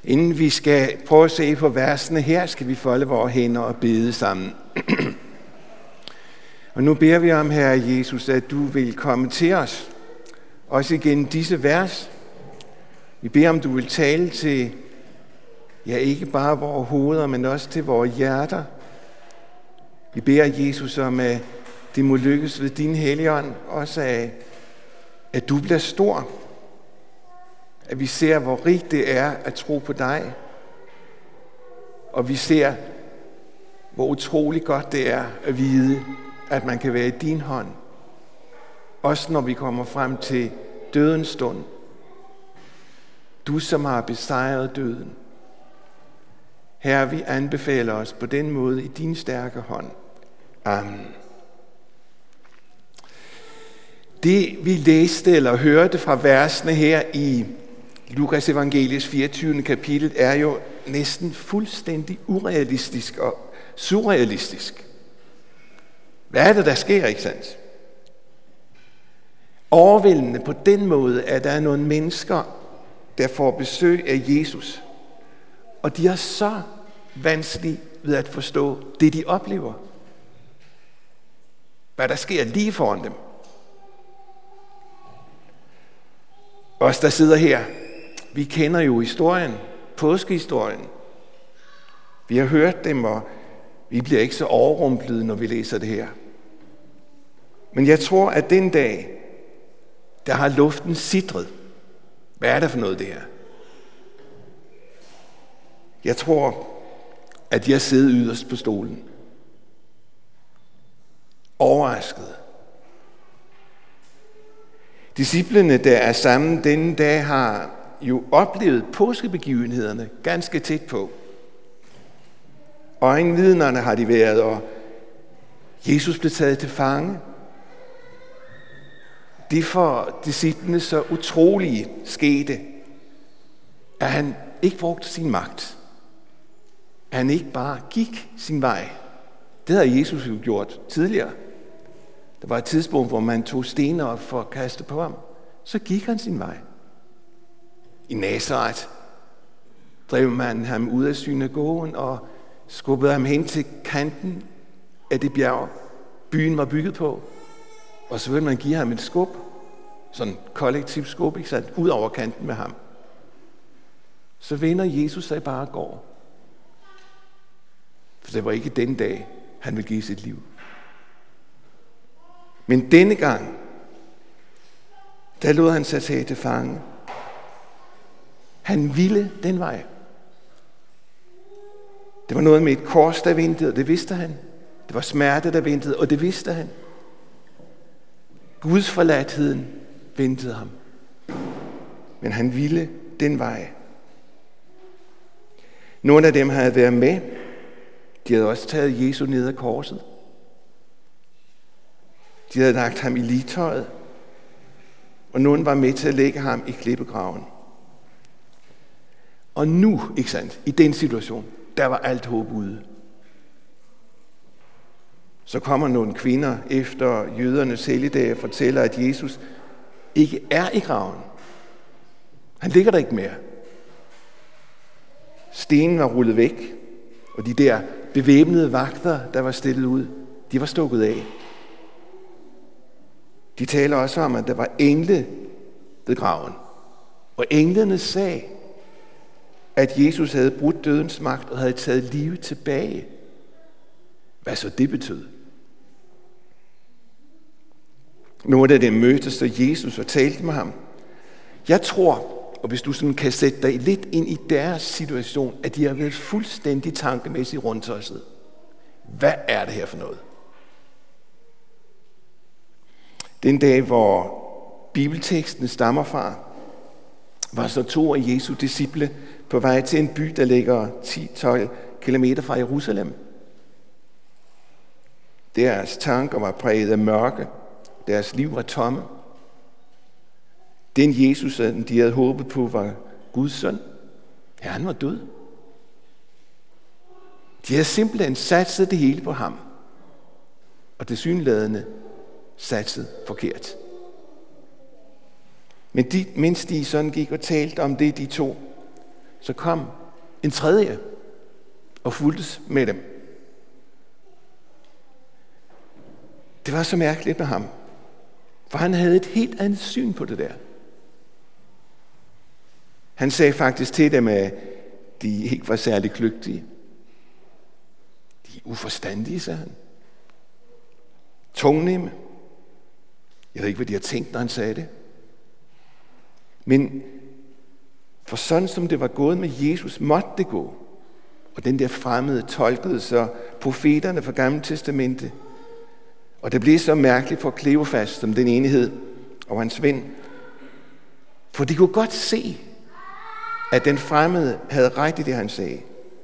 Inden vi skal prøve at se på versene her, skal vi folde vores hænder og bede sammen. Og nu beder vi om, Herre Jesus, at du vil komme til os, også igen disse vers. Vi beder om, du vil tale til, ja, ikke bare vores hoveder, men også til vores hjerter. Vi beder Jesus om, at det må lykkes ved din Helligånd, også at du bliver stor. At vi ser, hvor rigt det er at tro på dig. Og vi ser, hvor utrolig godt det er at vide, at man kan være i din hånd. Også når vi kommer frem til dødens stund. Du, som har besejret døden. Herre, vi anbefaler os på den måde i din stærke hånd. Amen. Det vi læste eller hørte fra versene her i Lukas evangeliets 24. kapitel er jo næsten fuldstændig urealistisk og surrealistisk. Hvad er det, der sker, ikke sandt? Overvældende på den måde, at der er nogle mennesker, der får besøg af Jesus. Og de har så vanskeligt ved at forstå det, de oplever. Hvad der sker lige foran dem. Os, der sidder her, vi kender jo historien, påskehistorien. Vi har hørt dem, og vi bliver ikke så overrumplet, når vi læser det her. Men jeg tror, at den dag, der har luften sidret. Hvad er det for noget, det her? Jeg tror, at de har siddet yderst på stolen. Overrasket. Disciplene, der er sammen denne dag, har jo oplevet påskebegivenhederne ganske tæt på. Øjenvidnerne har de været, og Jesus blev taget til fange. Det for disciplene så utrolige skete, at han ikke brugte sin magt. At han ikke bare gik sin vej. Det havde Jesus jo gjort tidligere. Der var et tidspunkt, hvor man tog stener op for at kaste på ham. Så gik han sin vej. I Nazaret drev man ham ud af synagogen og skubbede ham hen til kanten af det bjerg, byen var bygget på. Og så ville man give ham et skub, sådan et kollektivt skub, ikke sandt, ud over kanten med ham. Så vender Jesus sig bare og går. For det var ikke den dag, han ville give sit liv. Men denne gang, der lod han sig tage til fange. Han ville den vej. Det var noget med et kors, der ventede, og det vidste han. Det var smerte, der ventede, og det vidste han. Guds forladtheden ventede ham. Men han ville den vej. Nogle af dem havde været med. De havde også taget Jesu ned af korset. De havde lagt ham i ligtøjet. Og nogen var med til at lægge ham i klippegraven. Og nu, ikke sandt, i den situation, der var alt håb ude. Så kommer nogle kvinder efter jødernes helligdag og fortæller, at Jesus ikke er i graven. Han ligger der ikke mere. Stenen var rullet væk, og de der bevæbnede vagter, der var stillet ud, de var stukket af. De taler også om, at der var engle ved graven. Og englene sagde, at Jesus havde brudt dødens magt og havde taget livet tilbage. Hvad så det betød? Nogle af dem mødtes så Jesus og talte med ham. Jeg tror, og hvis du sådan kan sætte dig lidt ind i deres situation, at de har været fuldstændig tankemæssigt rundtosset. Hvad er det her for noget? Den dag, hvor bibelteksten stammer fra, var så 2 af Jesu disciple på vej til en by, der ligger 10-12 kilometer fra Jerusalem. Deres tanker var præget af mørke. Deres liv var tomme. Den Jesus, de havde håbet på, var Guds søn. Ja, han var død. De havde simpelthen satset det hele på ham. Og tilsyneladende satset forkert. Men mens de sådan gik og talte om det, de to, så kom en tredje og fulgtes med dem. Det var så mærkeligt med ham, for han havde et helt andet syn på det der. Han sagde faktisk til dem, at de ikke var særlig kløgtige. De er uforstandige, sagde han. Tungnemme. Jeg ved ikke, hvad de har tænkt, når han sagde det. Men for sådan som det var gået med Jesus, måtte det gå. Og den der fremmede tolkede så profeterne fra Gamle Testamente. Og det blev så mærkeligt for Kleofas, som den enhed og hans ven. For de kunne godt se, at den fremmede havde ret i det, han sagde.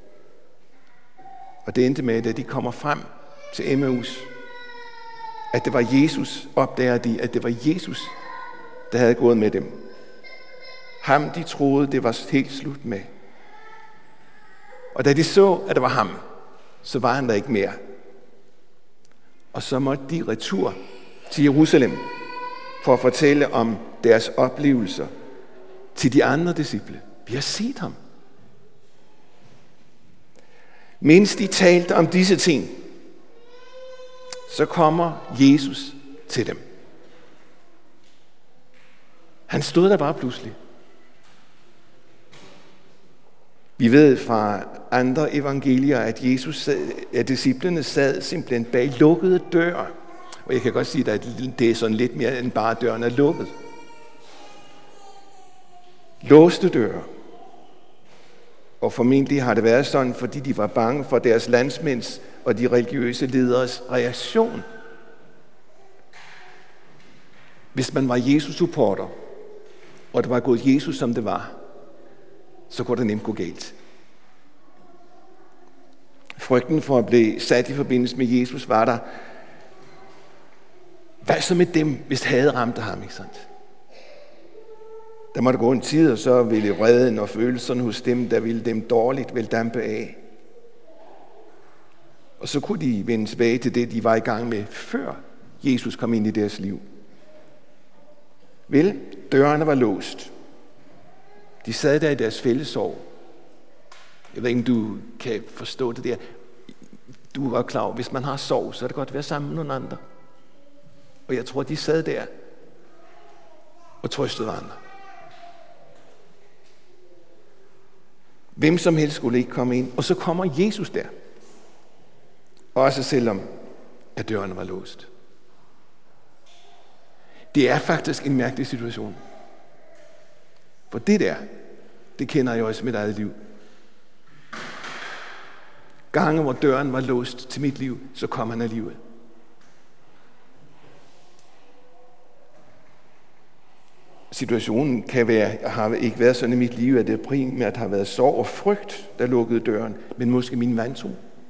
Og det endte med, at de kommer frem til Emmaus, at det var Jesus, opdager de, at det var Jesus, der havde gået med dem. Ham, de troede, det var helt slut med. Og da de så, at det var ham, så var han der ikke mere. Og så måtte de retur til Jerusalem for at fortælle om deres oplevelser til de andre disciple. Vi har set ham. Mens de talte om disse ting, så kommer Jesus til dem. Han stod der bare pludselig. Vi ved fra andre evangelier, at disciplene sad simpelthen bag lukkede døre. Og jeg kan godt sige, at det er sådan lidt mere end bare døren er lukket. Låste døre. Og formentlig har det været sådan, fordi de var bange for deres landsmænds og de religiøse lederes reaktion. Hvis man var Jesus-supporter, og det var gået Jesus, som det var, så kunne det nemt gå galt. Frygten for at blive sat i forbindelse med Jesus var der. Hvad så med dem, hvis det havde ramt ham, ikke sandt? Der måtte gå en tid, og så ville vreden og følelserne hos dem, der ville dem dårligt, vel dampe af. Og så kunne de vende tilbage til det, de var i gang med, før Jesus kom ind i deres liv. Vel, dørene var låst. De sad der i deres fællessorg. Jeg ved ikke, om du kan forstå det der. Du er godt klar over, hvis man har sorg, så er det godt at være sammen med nogle andre. Og jeg tror, de sad der og trøstede andre. Hvem som helst skulle ikke komme ind. Og så kommer Jesus der. Også selvom at dørene var låst. Det er faktisk en mærkelig situation. For det der, det kender jeg også i mit eget liv. Gange, hvor døren var låst til mit liv, så kom han alligevel. Situationen har ikke været sådan i mit liv, at det primært har været sorg og frygt, der lukkede døren, men måske min vantro.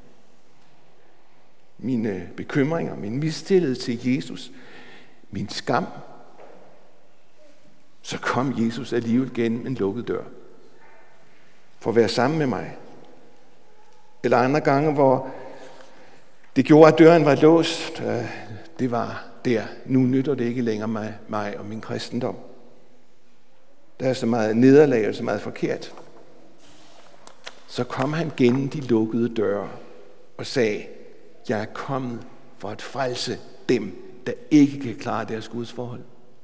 Mine bekymringer, min mistillid til Jesus, min skam. Så kom Jesus alligevel gennem en lukket dør. For at være sammen med mig. Eller andre gange, hvor det gjorde, at døren var låst. Det var der. Nu nytter det ikke længere mig og min kristendom. Der er så meget nederlag og så meget forkert. Så kom han gennem de lukkede døre og sagde, jeg er kommet for at frelse dem, der ikke kan klare deres gudsforhold.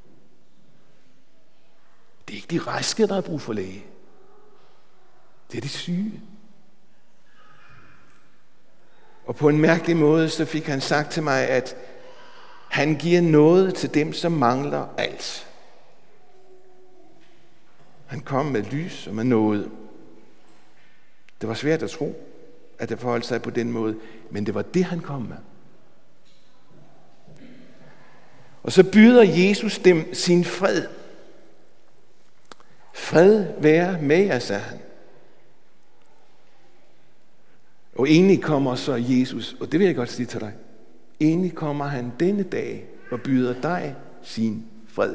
Det er ikke de raske, der har brug for læge. Det er de syge. Og på en mærkelig måde, så fik han sagt til mig, at han giver noget til dem, som mangler alt. Han kom med lys og med noget. Det var svært at tro, at det forholdt sig på den måde, men det var det, han kom med. Og så byder Jesus dem sin fred. Fred være med jer, sagde han. Og egentlig kommer så Jesus, og det vil jeg godt sige til dig, egentlig kommer han denne dag og byder dig sin fred.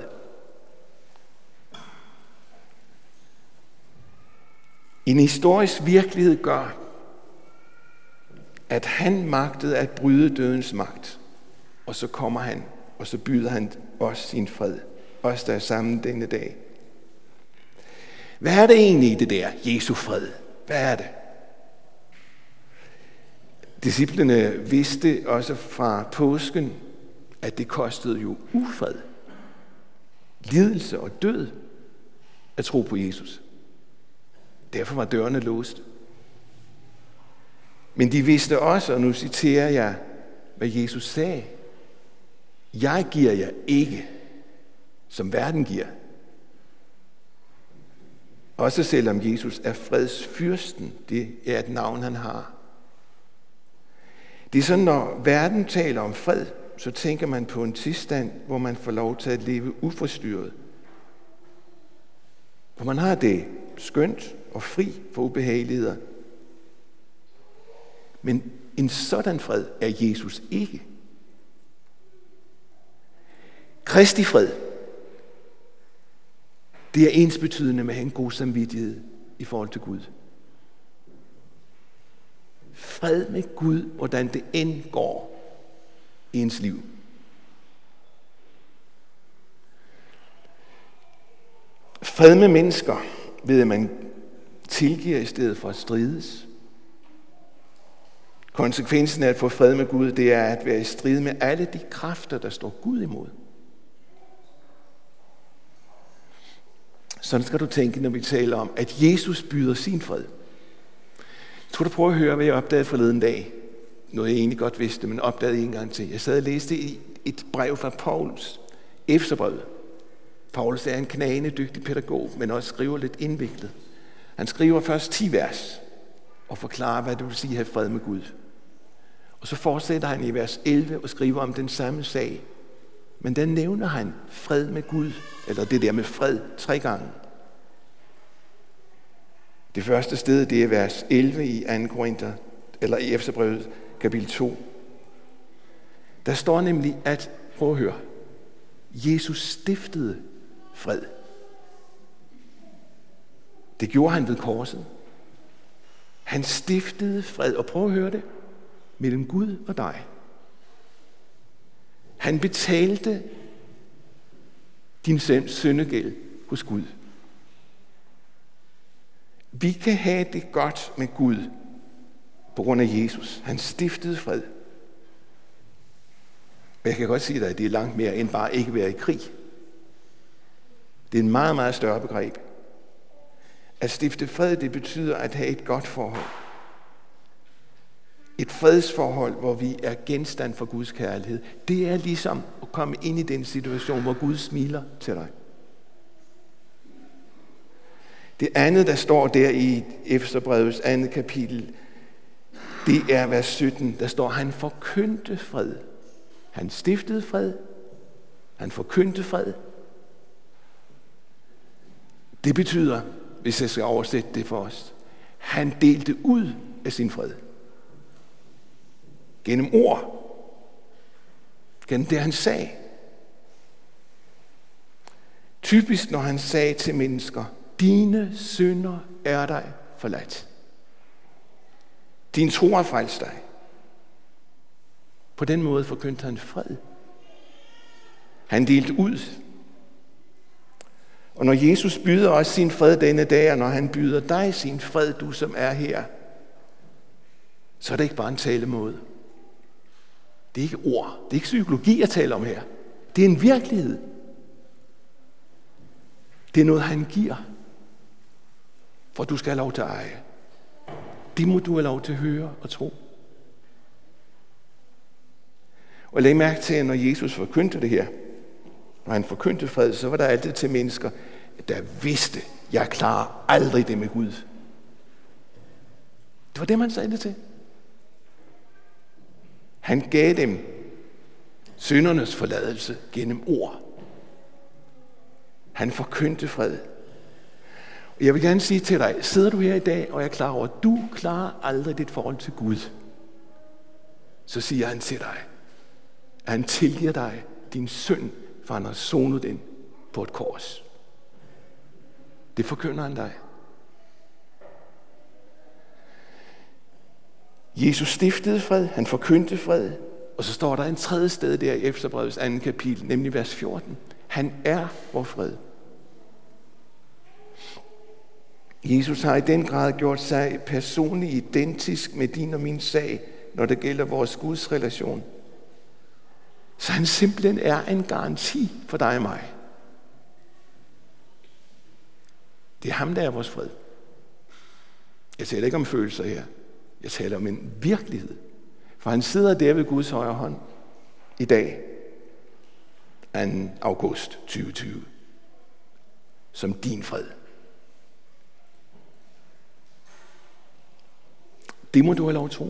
En historisk virkelighed gør, at han magtede at bryde dødens magt, og så kommer han, og så byder han os sin fred, os der er sammen denne dag. Hvad er det egentlig det der Jesu fred? Hvad er det? Disciplene vidste også fra påsken, at det kostede jo ufred, lidelse og død at tro på Jesus. Derfor var dørene låst. Men de vidste også, og nu citerer jeg, hvad Jesus sagde: Jeg giver jer ikke, som verden giver. Også selvom Jesus er fredsfyrsten, det er et navn, han har. Det er sådan, når verden taler om fred, så tænker man på en tilstand, hvor man får lov til at leve uforstyrret. Hvor man har det skønt og fri for ubehageligheder. Men en sådan fred er Jesus ikke. Kristi fred, det er ensbetydende med at have en god samvittighed i forhold til Gud. Fred med Gud, hvordan det end går i ens liv. Fred med mennesker ved, at man tilgiver i stedet for at strides. Konsekvensen af at få fred med Gud, det er at være i strid med alle de kræfter, der står Gud imod. Sådan skal du tænke, når vi taler om, at Jesus byder sin fred. Jeg tror, du prøver at høre, hvad jeg opdagede forleden dag. Noget jeg egentlig godt vidste, men opdagede en gang til. Jeg sad og læste i et brev fra Paulus, Efeserbrevet. Paulus er en knagende dygtig pædagog, men også skriver lidt indviklet. Han skriver først 10 vers og forklarer, hvad det vil sige at have fred med Gud. Og så fortsætter han i vers 11 og skriver om den samme sag. Men der nævner han fred med Gud, eller det der med fred 3 gange. Det første sted, det er vers 11 i 2. Korinther, eller i Efeserbrevet kapitel 2. Der står nemlig, at, prøv at høre, Jesus stiftede fred. Det gjorde han ved korset. Han stiftede fred, og prøv at høre det, mellem Gud og dig. Han betalte din syndegæld hos Gud. Vi kan have det godt med Gud på grund af Jesus. Han stiftede fred. Og jeg kan godt sige dig, at det er langt mere end bare ikke være i krig. Det er en meget, meget større begreb. At stifte fred, det betyder at have et godt forhold. Et fredsforhold, hvor vi er genstand for Guds kærlighed. Det er ligesom at komme ind i den situation, hvor Gud smiler til dig. Det andet, der står der i Efeserbrevets 2. kapitel, det er vers 17. Der står, han forkyndte fred. Han stiftede fred. Han forkyndte fred. Det betyder, hvis jeg skal oversætte det for os, han delte ud af sin fred. Gennem ord. Gennem det, han sagde. Typisk, når han sagde til mennesker, dine synder er dig forladt. Din tro har frelst dig. På den måde forkyndte han fred. Han delte ud. Og når Jesus byder os sin fred denne dag, og når han byder dig sin fred, du som er her, så er det ikke bare en talemåde. Det er ikke ord. Det er ikke psykologi, jeg taler om her. Det er en virkelighed. Det er noget, han giver, for du skal have lov til at eje. Det må du have lov til at høre og tro. Og læg mærke til, at når Jesus forkyndte det her, når han forkyndte fred, så var der altid til mennesker, der vidste, jeg klarer aldrig det med Gud. Det var det, man sagde det til. Han gav dem syndernes forladelse gennem ord. Han forkyndte fred. Og jeg vil gerne sige til dig, sidder du her i dag, og jeg er klar over, at du klarer aldrig dit forhold til Gud, så siger han til dig, at han tilgiver dig din synd, for han har sonet den på et kors. Det forkynder han dig. Jesus stiftede fred, han forkyndte fred, og så står der en tredje sted der i Efeserbrevets 2. kapitel, nemlig vers 14. Han er vor fred. Jesus har i den grad gjort sig personligt identisk med din og min sag, når det gælder vores Guds relation. Så han simpelthen er en garanti for dig og mig. Det er ham, der er vores fred. Jeg taler ikke om følelser her. Jeg taler om en virkelighed. For han sidder der ved Guds højre hånd i dag, 2. august 2020, som din fred. Det må du have lov at tro.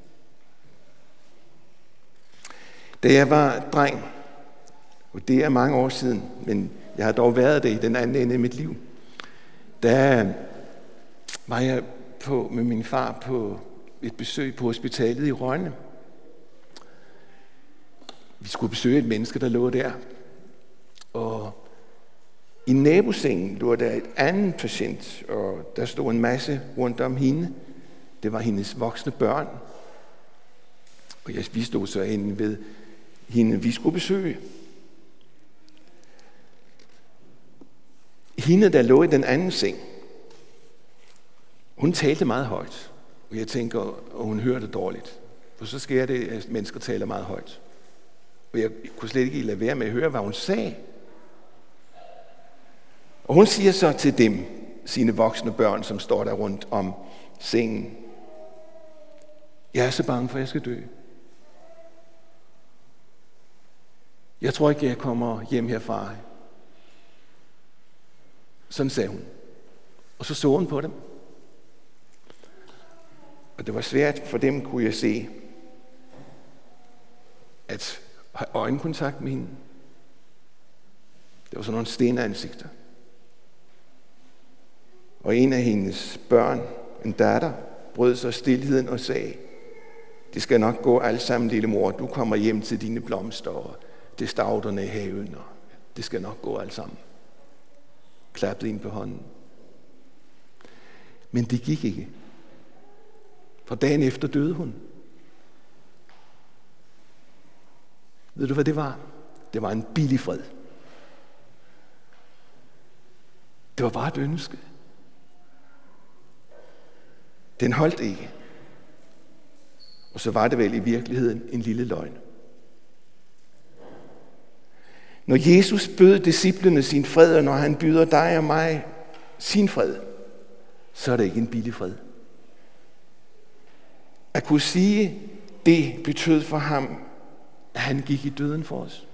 Da jeg var dreng, og det er mange år siden, men jeg har dog været det i den anden ende af mit liv, der var jeg med min far på et besøg på hospitalet i Rønne. Vi skulle besøge et menneske, der lå der. Og i nabosengen lå der et andet patient, og der stod en masse rundt om hende. Det var hendes voksne børn. Og vi stod så inde ved hende, vi skulle besøge. Hende, der lå i den anden seng, hun talte meget højt. Og jeg tænker, at hun hørte dårligt. For så sker det, at mennesker taler meget højt. Og jeg kunne slet ikke lade være med at høre, hvad hun sagde. Og hun siger så til dem, sine voksne børn, som står der rundt om sengen: jeg er så bange for, at jeg skal dø. Jeg tror ikke, jeg kommer hjem herfra. Sådan sagde hun. Og så hun på dem. Og det var svært for dem, kunne jeg se, at have øjenkontakt med hende. Det var sådan nogle stenansigter. Og en af hendes børn, en datter, brød så stilheden og sagde: det skal nok gå alt sammen, lille mor. Du kommer hjem til dine blomster og det stavterne i haven, og det skal nok gå alt sammen. Klappede ind på hånden. Men det gik ikke. For dagen efter døde hun. Ved du, hvad det var? Det var en billig fred. Det var bare et ønske. Den holdt ikke. Og så var det vel i virkeligheden en lille løgn. Når Jesus bød disciplene sin fred, og når han byder dig og mig sin fred, så er det ikke en billig fred. At kunne sige, det betød for ham, at han gik i døden for os.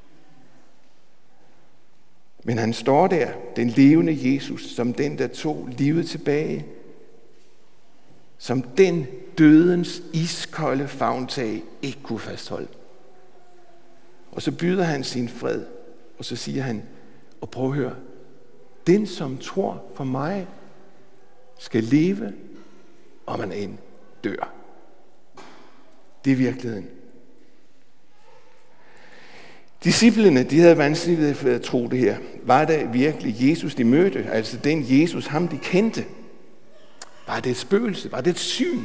Men han står der, den levende Jesus, som den, der tog livet tilbage. Som den dødens iskolde favntag ikke kunne fastholde. Og så byder han sin fred, og så siger han, og prøv at høre, den som tror på mig, skal leve, om man end dør. Det er virkeligheden. Disciplene, de havde vanskeligt ved at tro det her. Var det virkelig Jesus, de mødte? Altså den Jesus, ham de kendte? Var det et spøgelse? Var det et syn?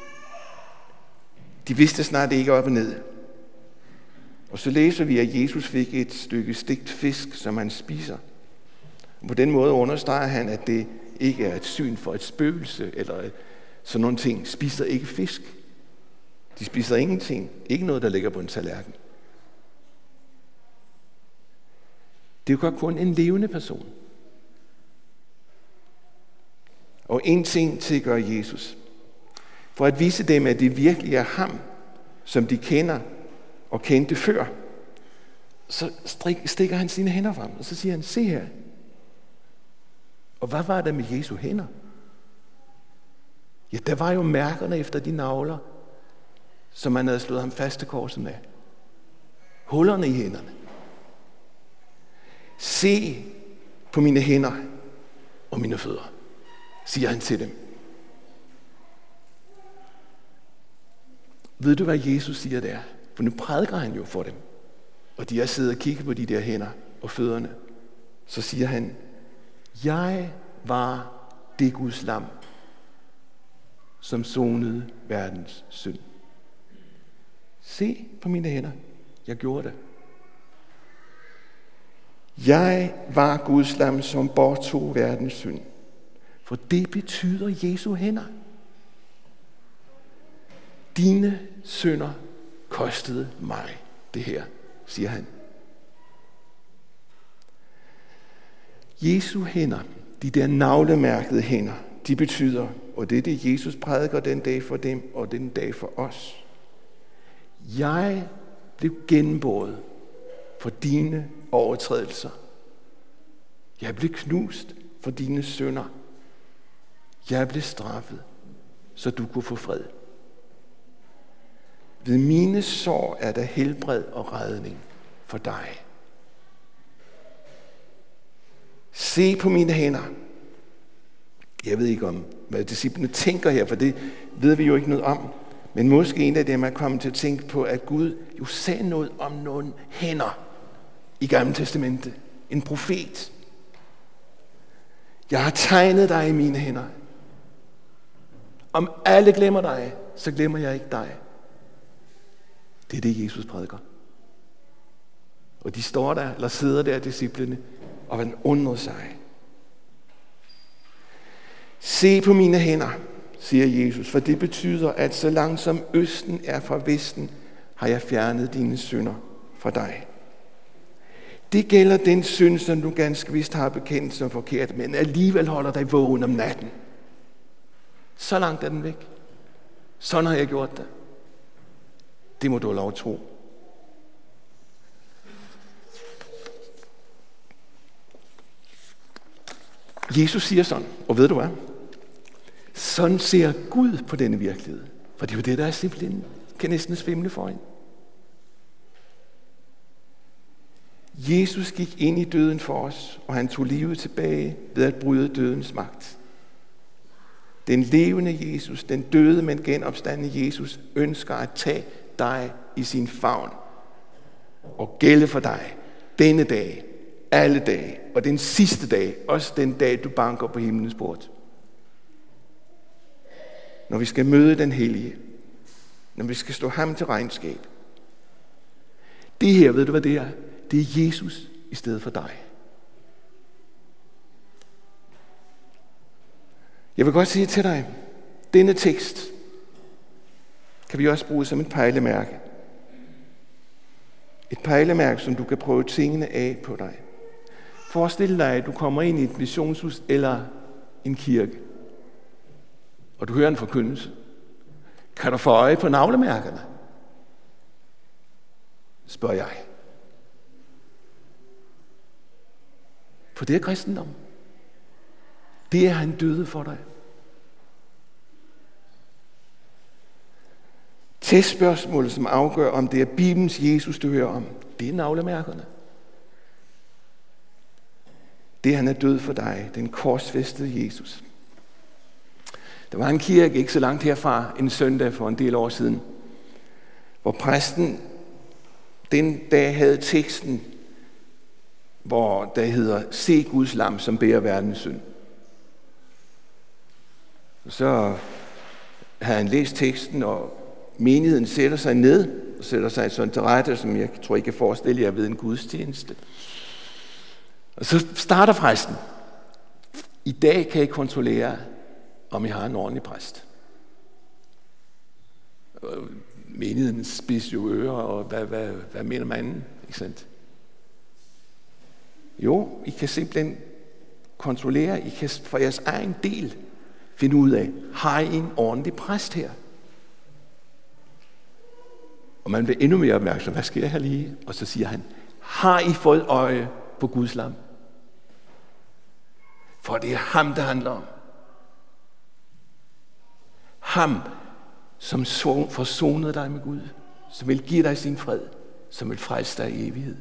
De vidste snart ikke op og ned. Og så læser vi, at Jesus fik et stykke stegt fisk, som han spiser. Og på den måde understreger han, at det ikke er et syn for et spøgelse, eller sådan nogle ting. Spiser ikke fisk. De spiser ingenting. Ikke noget, der ligger på en tallerken. Det er jo godt kun en levende person. Og en ting til gør Jesus. For at vise dem, at det virkelig er ham, som de kender og kendte før, så stikker han sine hænder frem, og så siger han, se her. Og hvad var der med Jesu hænder? Ja, der var jo mærkerne efter de nagler, som man havde slået ham fast til korset med. Hullerne i hænderne. Se på mine hænder og mine fødder, siger han til dem. Ved du, hvad Jesus siger der? For nu prædiker han jo for dem. Og de har siddet og kigget på de der hænder og fødderne. Så siger han, jeg var det Guds lam, som sonede verdens synd. Se på mine hænder. Jeg gjorde det. Jeg var Guds lam, som bortog verdens synd. For det betyder Jesu hænder. Dine synder kostede mig det her, siger han. Jesu hænder, de der navlemærkede hænder, de betyder, og det er det, Jesus prædiker den dag for dem, og den dag for os. Jeg blev gennembåret for dine overtrædelser. Jeg blev knust for dine synder. Jeg blev straffet, så du kunne få fred. Ved mine sår er der helbred og redning for dig. Se på mine hænder. Jeg ved ikke om, hvad disciplene tænker her, for det ved vi jo ikke noget om. Men måske en af dem er kommet til at tænke på, at Gud jo sagde noget om nogle hænder i Gamle Testamente. En profet. Jeg har tegnet dig i mine hænder. Om alle glemmer dig, så glemmer jeg ikke dig. Det er det, Jesus prædiker. Og de står der, eller sidder der, disciplene, og man undrer sig. Se på mine hænder, siger Jesus, for det betyder, at så langt som østen er fra vesten, har jeg fjernet dine synder fra dig. Det gælder den synd, som du ganske vist har bekendt som forkert, men alligevel holder dig vågen om natten. Så langt er den væk. Sådan har jeg gjort det. Det må du have lov at tro. Jesus siger sådan, og ved du hvad? Sådan ser Gud på denne virkelighed. For det er jo det, der er simpelthen, kan næsten svimle for en. Jesus gik ind i døden for os, og han tog livet tilbage ved at bryde dødens magt. Den levende Jesus, den døde, men genopstandne Jesus, ønsker at tage dig i sin favn og gælde for dig denne dag, alle dage, og den sidste dag, også den dag, du banker på himlens port. Når vi skal møde den hellige, når vi skal stå ham til regnskab. Det her, ved du hvad det er? Det er Jesus i stedet for dig. Jeg vil godt sige til dig, denne tekst kan vi også bruge som et pejlemærke. Et pejlemærke, som du kan prøve tingene af på dig. Forestil dig, at du kommer ind i et missionshus eller en kirke, og du hører en forkyndelse. Kan du få øje på navlemærkerne? Spørger jeg. For det er kristendom. Det er han døde for dig. Testspørgsmålet, som afgør, om det er Bibelens Jesus, du hører om, det er navlemærkerne. Det han er død for dig, den korsfæstede Jesus. Der var en kirke ikke så langt herfra en søndag for en del år siden, hvor præsten den dag havde teksten, hvor der hedder, se Guds lam, som bærer verdens synd. Og så havde han læst teksten, og menigheden sætter sig ned, og sætter sig sådan til rette, som jeg tror ikke kan forestille jer ved en gudstjeneste. Og så starter præsten. I dag kan I kontrollere, om I har en ordentlig præst. Menigheden spidser jo ører, og hvad mener man? Ikke sandt? Jo, I kan simpelthen kontrollere, I kan for jeres egen del finde ud af, har I en ordentlig præst her? Og man bliver endnu mere opmærksom, hvad sker her lige? Og så siger han, har I fået øje på Guds lam? For det er ham, det handler om. Ham, som forsonede dig med Gud, som vil give dig sin fred, som vil frelse dig i evighed.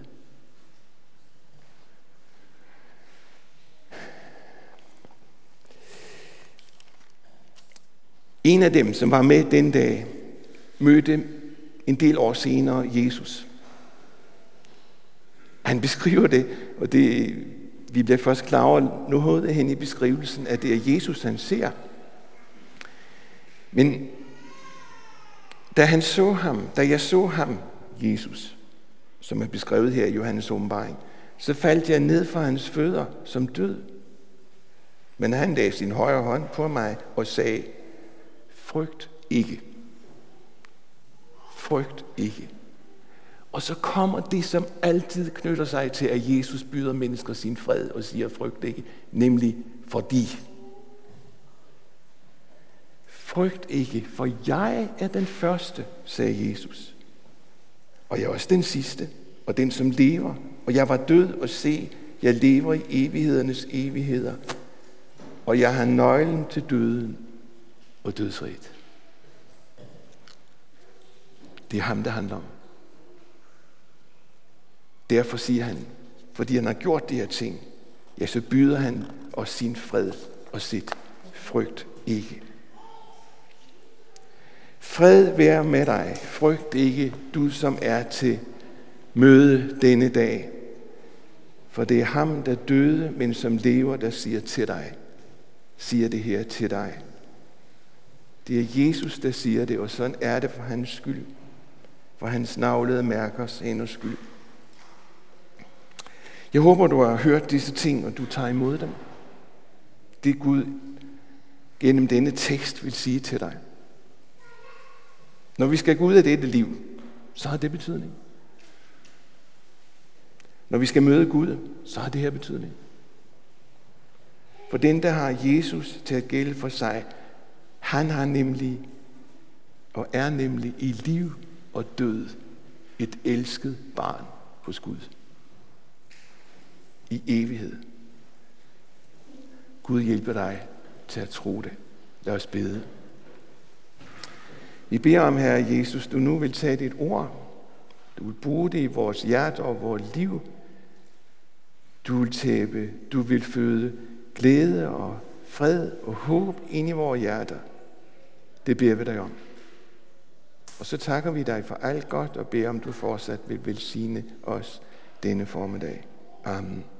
En af dem, som var med den dag, mødte en del år senere Jesus. Han beskriver det, og vi bliver først klar over noget hen i beskrivelsen, at det er Jesus, han ser. Men da jeg så ham, Jesus, som er beskrevet her i Johannes åbenbaring, så faldt jeg ned fra hans fødder som død. Men han lagde sin højre hånd på mig og sagde, frygt ikke. Frygt ikke. Og så kommer det, som altid knytter sig til, at Jesus byder mennesker sin fred og siger, frygt ikke, nemlig fordi. Frygt ikke, for jeg er den første, sagde Jesus. Og jeg er også den sidste, og den som lever. Og jeg var død, og se, jeg lever i evighedernes evigheder. Og jeg har nøglen til døden og dødsriget. Det er ham, det handler om. Derfor siger han, fordi han har gjort de her ting, ja, så byder han os sin fred og sit frygt ikke. Fred være med dig, frygt ikke, du som er til møde denne dag. For det er ham, der døde, men som lever, der siger det her til dig. Det er Jesus, der siger det, og sådan er det for hans skyld. For hans navlede mærkers hænders skyld. Jeg håber, du har hørt disse ting, og du tager imod dem. Det Gud gennem denne tekst vil sige til dig. Når vi skal gå ud af dette liv, så har det betydning. Når vi skal møde Gud, så har det her betydning. For den, der har Jesus til at gælde for sig, han har nemlig og er nemlig i liv og død et elsket barn hos Gud. I evighed. Gud hjælper dig til at tro det. Lad os bede. Vi beder om, Herre Jesus, du nu vil tage dit ord. Du vil bruge det i vores hjerte og vores liv. Du vil føde glæde og fred og håb ind i vores hjerter. Det beder vi dig om. Og så takker vi dig for alt godt og beder om, du fortsat vil velsigne os denne formiddag. Amen.